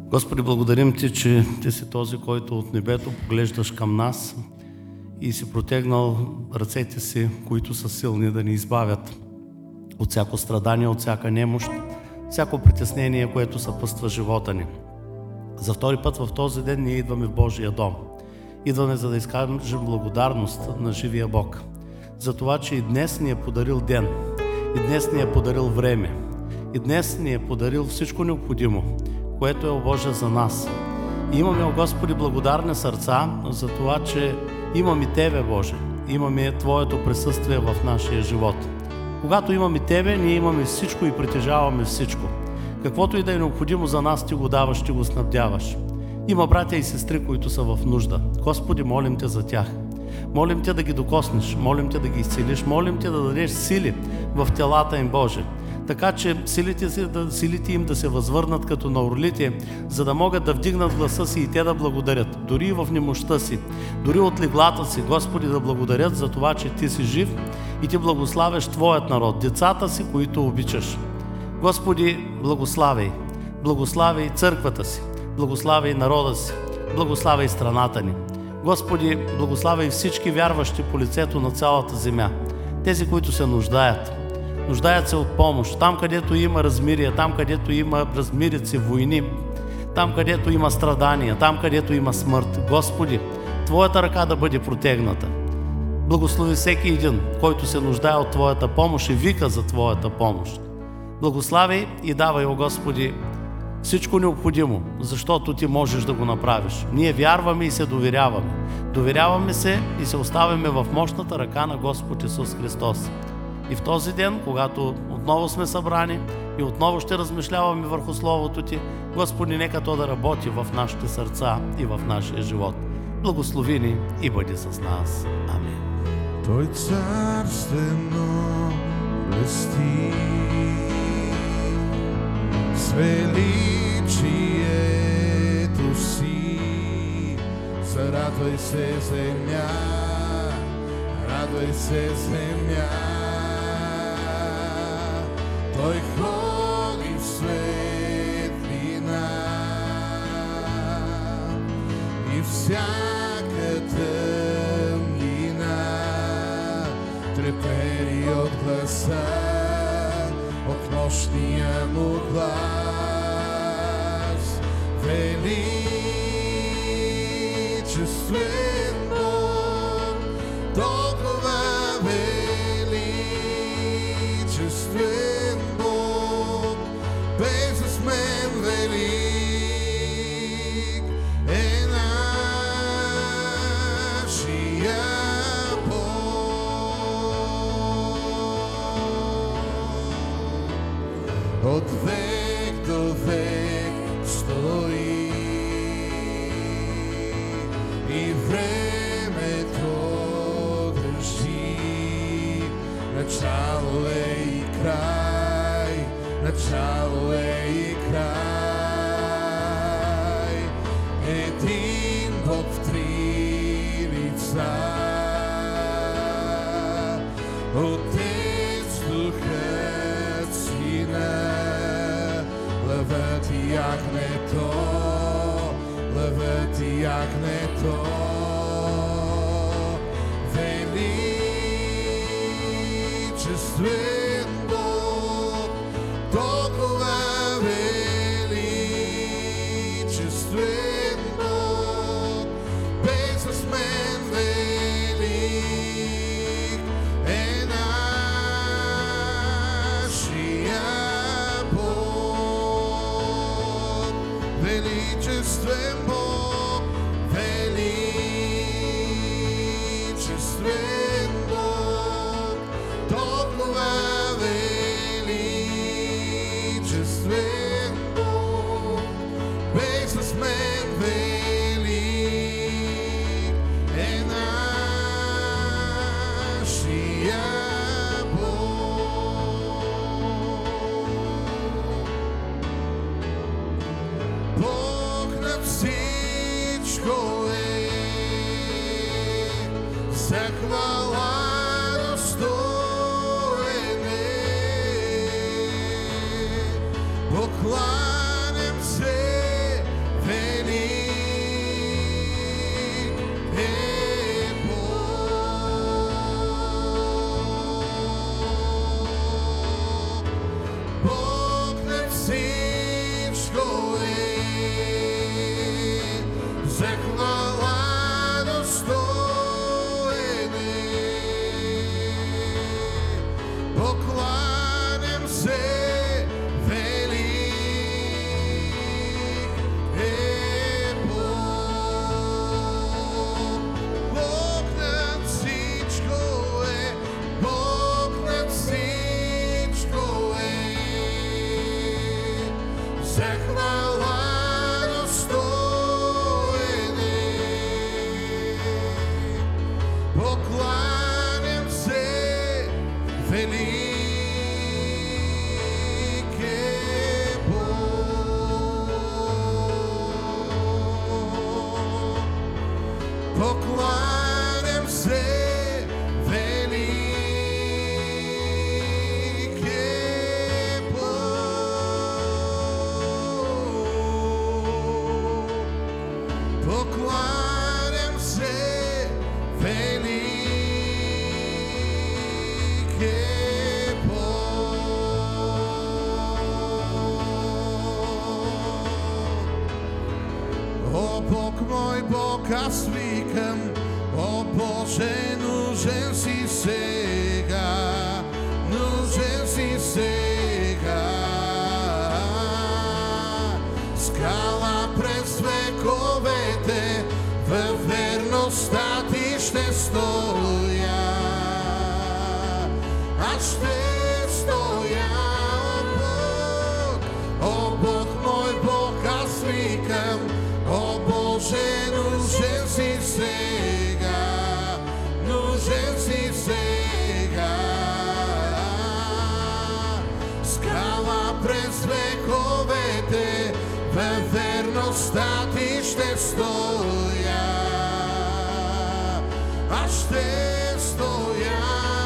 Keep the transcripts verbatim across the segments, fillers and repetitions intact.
Господи, благодарим Ти, че Ти си този, който от небето поглеждаш към нас и си протегнал ръцете си, които са силни да ни избавят от всяко страдание, от всяка немощ, всяко притеснение, което съпътства живота ни. За втори път в този ден ние идваме в Божия дом. Идваме, за да изкажем благодарност на живия Бог. За това, че и днес ни е подарил ден, и днес ни е подарил време, и днес ни е подарил всичко необходимо, което е о Боже за нас. И имаме, о Господи, благодарни сърца за това, че имаме Тебе, Боже, имаме Твоето присъствие в нашия живот. Когато имаме Тебе, ние имаме всичко и притежаваме всичко. Каквото и да е необходимо за нас, Ти го даваш, Ти го снабдяваш. Има братя и сестри, които са в нужда. Господи, молим Те за тях. Молим Те да ги докоснеш, молим Те да ги изцелиш, молим Те да дадеш сили в телата им, Боже. Така че силите, силите им да се възвърнат като на орлите, за да могат да вдигнат гласа си и те да благодарят. Дори и в немощта си, дори от леглата си, Господи, да благодарят за това, че Ти си жив и Ти благославяш Твоят народ, децата си, които обичаш. Господи, благославяй, благославяй църквата си, благославяй народа си, благославяй страната ни. Господи, благославяй всички вярващи по лицето на цялата земя, тези, които се нуждаят. Нуждаят се от помощ. Там, където има размирие, там, където има размирици, войни, там, където има страдания, там, където има смърт. Господи, Твоята ръка да бъде протегната. Благослови всеки един, който се нуждае от Твоята помощ и вика за Твоята помощ. Благославяй и давай, о Господи, всичко необходимо, защото Ти можеш да го направиш. Ние вярваме и се доверяваме. Доверяваме се и се оставяме в мощната ръка на Господ Исус Христос. И в този ден, когато отново сме събрани и отново ще размишляваме върху Словото Ти, Господи, нека то да работи в нашите сърца и в нашия живот. Благослови ни и бъди с нас. Амин. Той царствено блести, с величието си. Зарадвай се, земя, радвай се, земя. Той ходи в светлина и всяка тъмнина трепери от гласа, от нощния му глас. Величествен Бог, толкова величествен Бог, безсмен велик е нашия Бог. От век до век стои и времето държи. Начало е и край, начало е и край. Един Бог в три лица, Отец, Духът, Сина, лъвът и ягнето, лъвът и ягнето. Величествен Бог, толкова величествен Бог, безсмен велик е нашия Бог. Величествен Бог, величествен Бог, толкова величествен Бог, безсмен велик е нашия Бог. Бог на всичко е, за хвала достоен е. Покланям се покланям се, велик е Бог. О, Бог мой, Бог, аз викам, о Боже, нужен си сега, нужен си сега. Скала през вековете, във верността ти ще стоя. Аз ще стоя, о Бог, о Бог мой, Бог, аз викам, о Боже, нужен си сега, нужен си сега. Скала през вековете, във верността ти ще стоя. Аз ще стоя.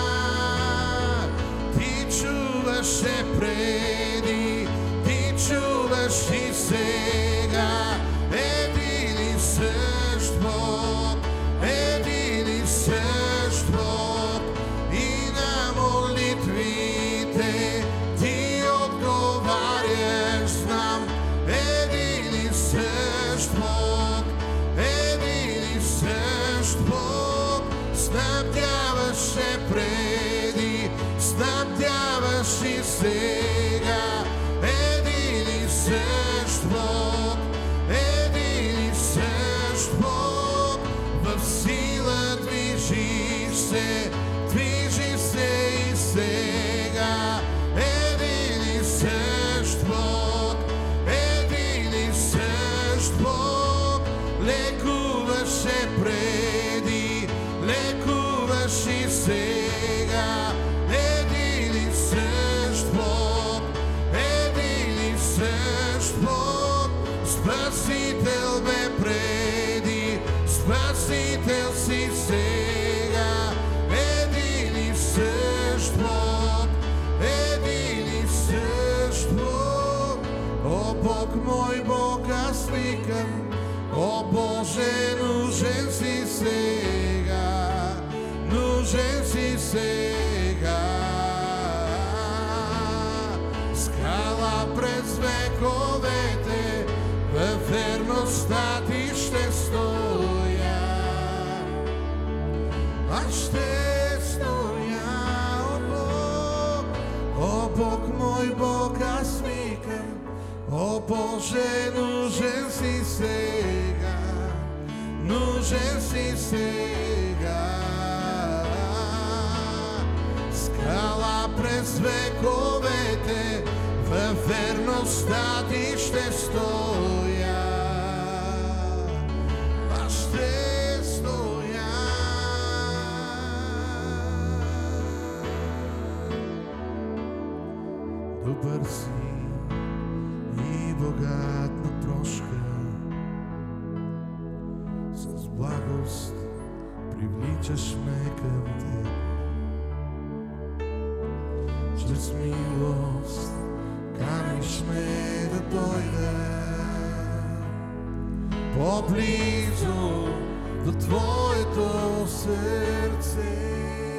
Ти чуваше преди, ти чуваш и сега. Един и същ Бог, един и същ Бог. И на молитвите ти отговаряш, знам. Един и същ Бог, един и същ Бог. Снабдяваше преди, снабдяваш и сега. Един и същ Бог, един и същ Бог. В сила движиш се, движи се и сега. Един и същ Бог, един и същ Бог. Лекуваше преди, лекуваш и сега. Един и същ Бог, един и същ Бог. Спасител бе преди, Спасител си сега. Един и същ Бог, един и същ Бог. О Бог мой, Бог, аз викам, о Боже, нужен си сега, нужен си сега. Скала през вековете, във верността ти ще стоя. Аз ще стоя, о Бог, о Бог мой, Бог, аз викам, о Боже, нужен си сега, нужен си сега. Скала през вековете, във верността ти ще стоя. Аз ще стоя. Добър си и богат на прошка, с благост привличаш ме към теб. Чрез милост каниш ме да дойда по-близо до твоето сърце.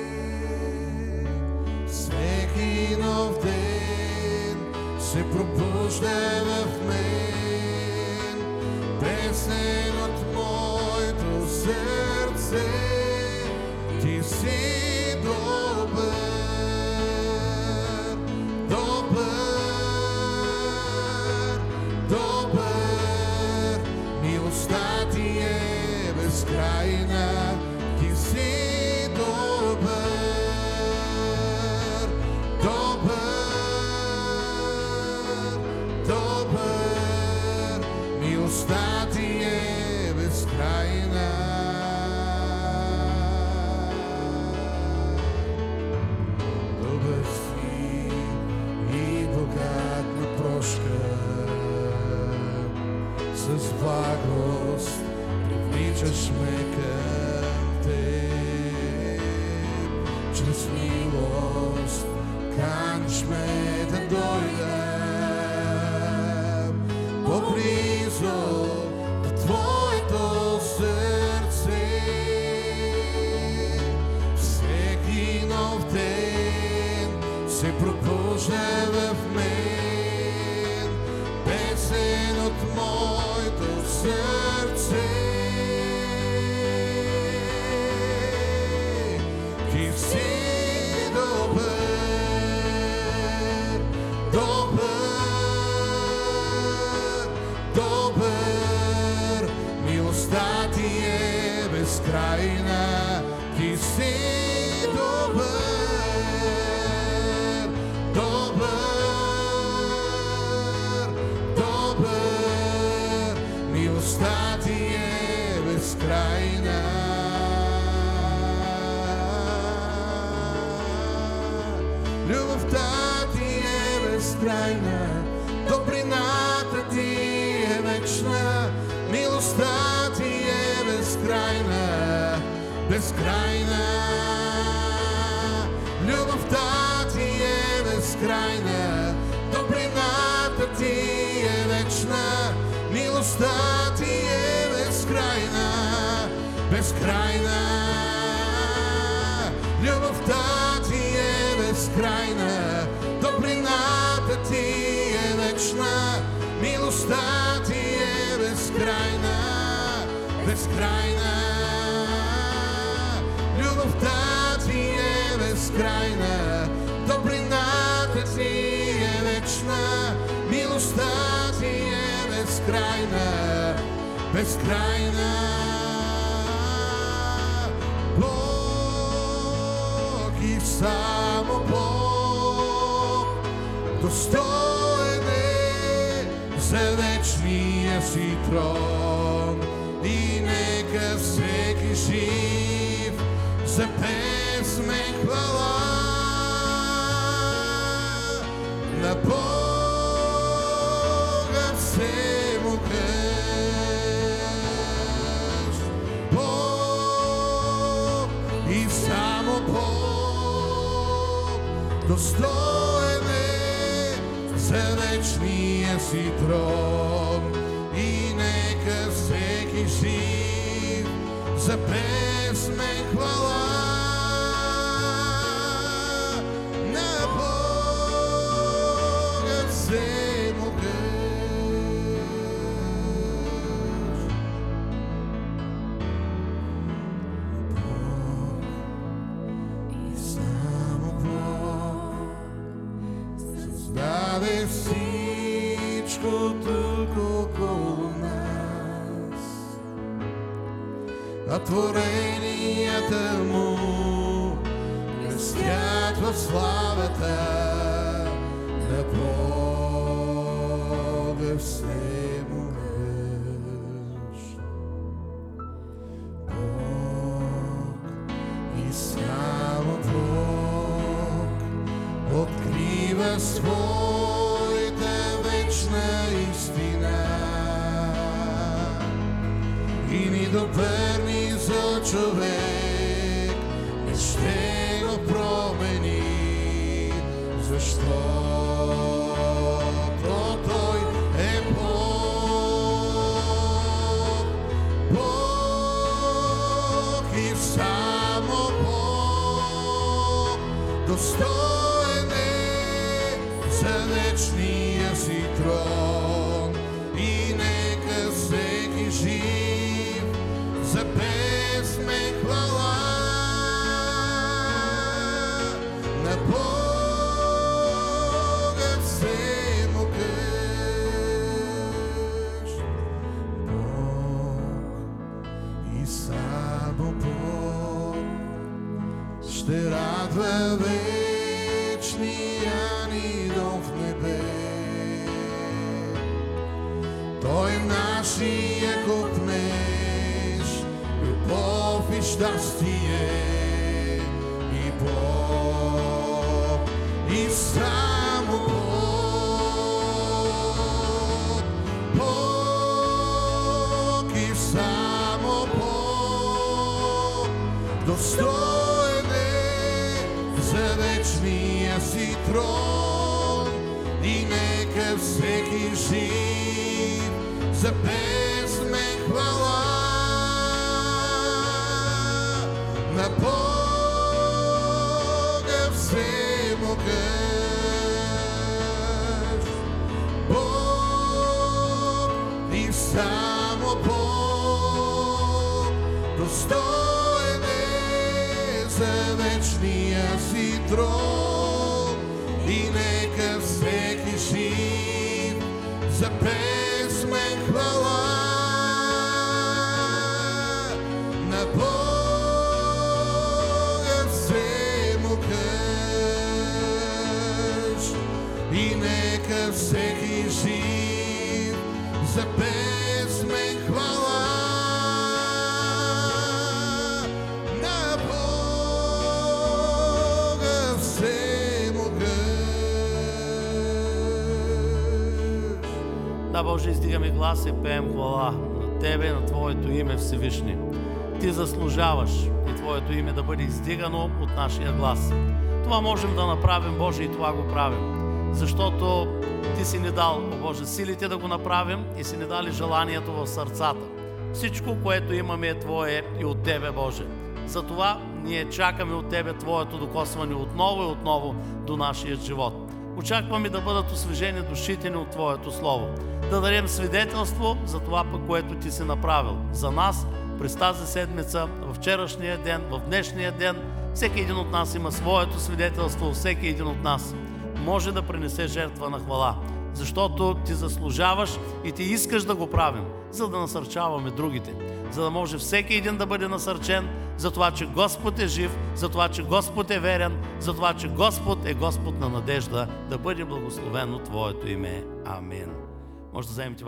Всеки нов ден се пробужда в мен песен от моето сърце. Ти си добър, добър, добър. Милостта ти е безкрайна. Ти си добър, добър, добър. Милостта ти е безкрайна. Добър си и богат на прошка, с благост привличаш ме към теб. Чрез милост каниш ме да дойда по-близо до твоето си добър, добър, добър. Милостта ти е безкрайна, ти си добър, добър, добър. Милостта ти е безкрайна. Любовта ти е безкрайна, добрината ти е вечна, милостта ти е безкрайна, безкрайна. Любовта ти е безкрайна, добрината ти е вечна, милостта ти е безкрайна, безкрайна. Любовта ти е безкрайна, добрината ти е вечна, милостта ти е безкрайна, безкрайна. Любовта ти е безкрайна, добрината ти е вечна, милостта ти е безкрайна, безкрайна. Бог и само Бог достоен е за вечния си трон. И нека всеки жив запесме хвала на Бога всемогъщ. Бог и само Бог достоен е за вечния си трон. И нека всеки жив запесме хвала на Бога всемогъщ. Бог и само Бог създаде всичко тук около нас, а творенията му блестят в славата на Бога всемогъщ. Бог и само Бог открива своята вечна истина и ни допърни за човек, не ще го промени, защото Той е Бог. Бог и само Бог достоен е за вечния си трон. И нека всеки жив запесме хвала на Бога всемогъщ. Бог и само Бог ще радва вечния ни дом в небе. Той нашия купнеш, любов и щастие и Бог и само Бог. Бог и само Бог достоен е за вечния си трон. И нека всеки жив запесме хвала на Бога всемогъщ. Бог и само Бог достоен е за вечния си трон и нека всеки жив запее с мен хвала на Бога всемогъщ и нека всеки жив запее с мен хвала на Бога всемогъщ. Да, Боже, издигаме глас и пеем хвала на Тебе, на Твоето име Всевишни. Ти заслужаваш и Твоето име да бъде издигано от нашия глас. Това можем да направим, Боже, и това го правим. Защото Ти си ни дал, о Боже, силите да го направим и си ни дали желанието в сърцата. Всичко, което имаме е Твое и от Тебе, Боже. Затова ние чакаме от Тебе Твоето докосване отново и отново до нашия живот. Очакваме да бъдат освежени душите ни от Твоето Слово. Да дадем свидетелство за това, пък, което Ти си направил за нас през тази седмица, в вчерашния ден, в днешния ден. Всеки един от нас има своето свидетелство, всеки един от нас може да принесе жертва на хвала, защото Ти заслужаваш и Ти искаш да го правим, за да насърчаваме другите, за да може всеки един да бъде насърчен за това, че Господ е жив, за това, че Господ е верен, за това, че Господ е Господ на надежда, да бъде благословено Твоето име. Амин. Може да вземете